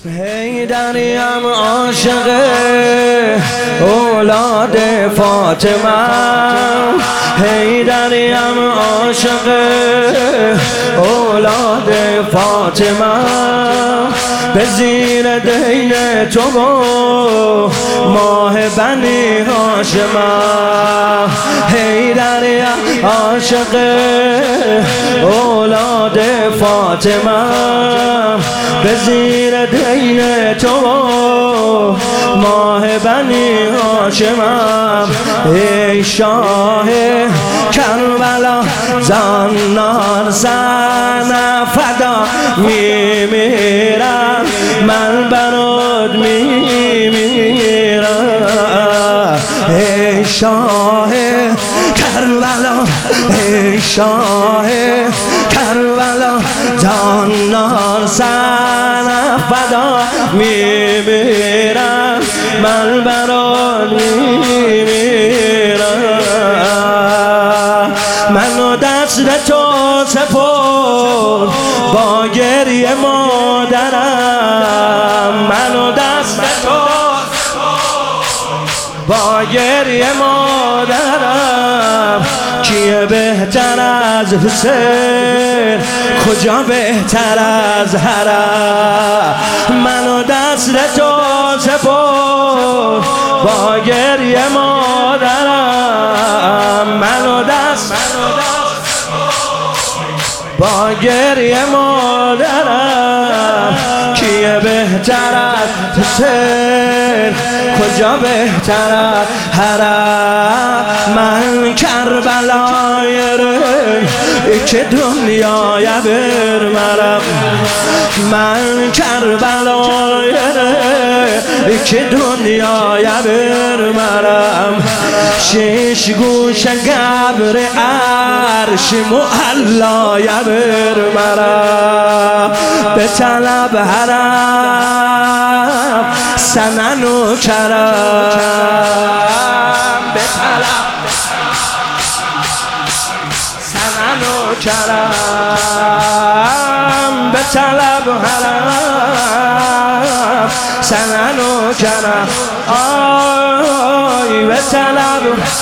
حیدریم عاشق اولاد فاطمه، حیدریم عاشق اولاد فاطمه، به زیر دین تو و ماه بنی هاشمه. حیدریم عاشق اولاد فاطمه، به زیر دین تو ماه بنی هاشمم. ای شاه کربلا زنار زن فدا میمیرم، من برات میمیرم. ای شاه کربلا، ای شاه کربلا زنار زن فدا میمیرم، من برات میمیرم. منو دست تو سپرد با گریه مادرم، منو دست تو با گریه مادرم. کیه بهتر از حسین، کجا بهتر از حرم؟ منو دست تو سپرد با گریه مادرم، منو دست با گریه مادرم. کیه بهتر از حسین، کجا بهتر از حرم؟ من کربلای ری که دنیای برمرم، من کربلای ری که دنیای برمرم. شش گوش قبر عرش معلای برمرم، به طلب حرم سنن و کرم، به طلب سنن و کرم، به طلب حرم سنن و کرم. آی به طلب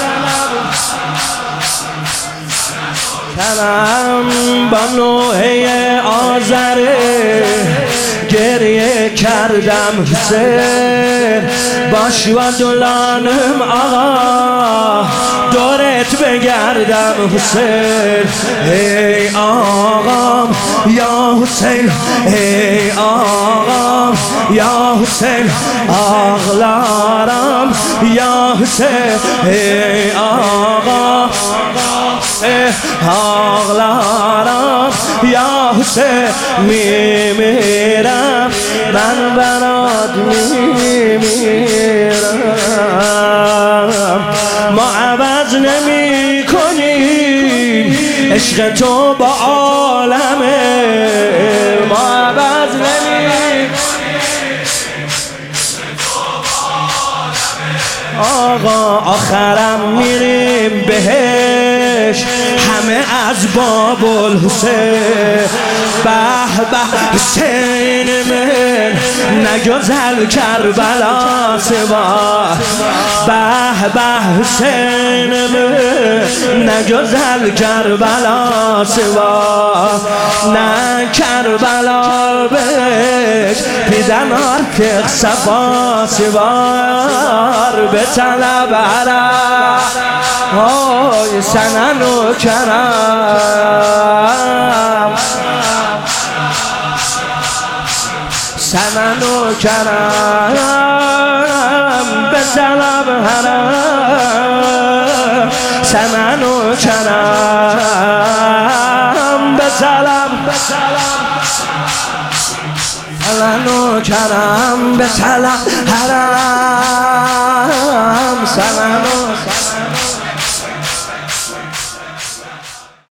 کرم. با نوحه آذره گریه کردم حسین، باش و دلانم آقا دورت بگردم حسین. ای آقام یا حسین، ای آقام یا حسین، آغلارم یا حسین. ای آقا آغلارم یا حسین، میمیرم من برات میمیرم. ما عوض نمی کنیم عشق تو با عالمه، ما عوض نمی آقا آخرم میریم بهش همه از بابالحسین. به به حسین من نگذل کربلا سوا، به به حسین من نگذل کربلا سوا. نه کربلا بهش پیدن آرتق صفا سوار، به طلب حرم آی سنن و کرم، سنن و کرم، به طلب حرم سنن و کرم، به طلب سنن و کرم، به طلب حرم سنن